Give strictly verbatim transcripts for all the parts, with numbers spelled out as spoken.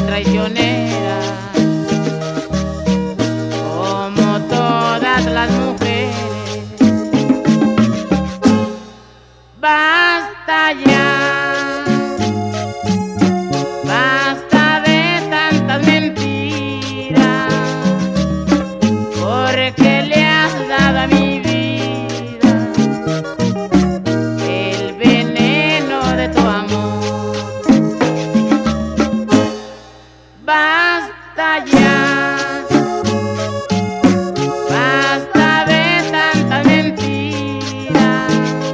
traicionera, como todas las mujeres. Basta ya, basta de tantas mentiras, porque le has dado a mi vida el veneno de tu amor. Basta ya, basta de tantas mentiras,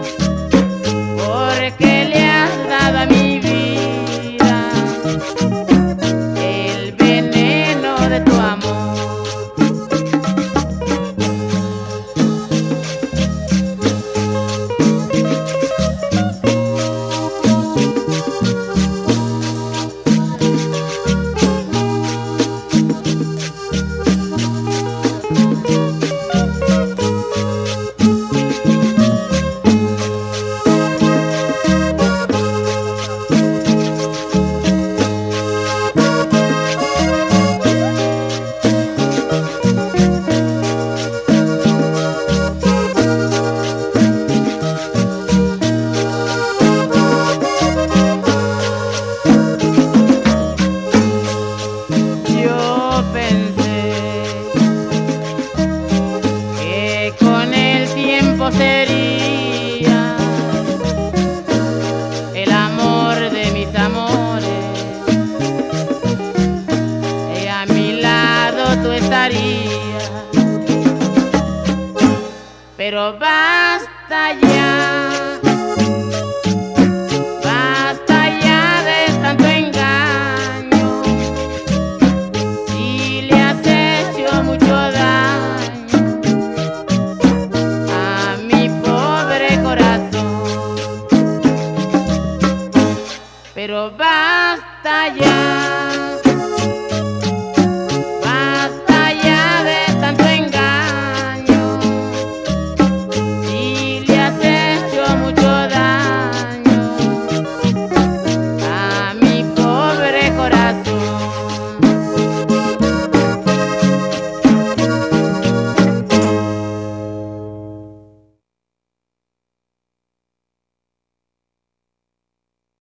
porque le has dado a mi vida el veneno de tu amor. Yo pensé que con el tiempo sería el amor de mis amores, y a mi lado tú estarías, pero basta ya. Pero basta ya.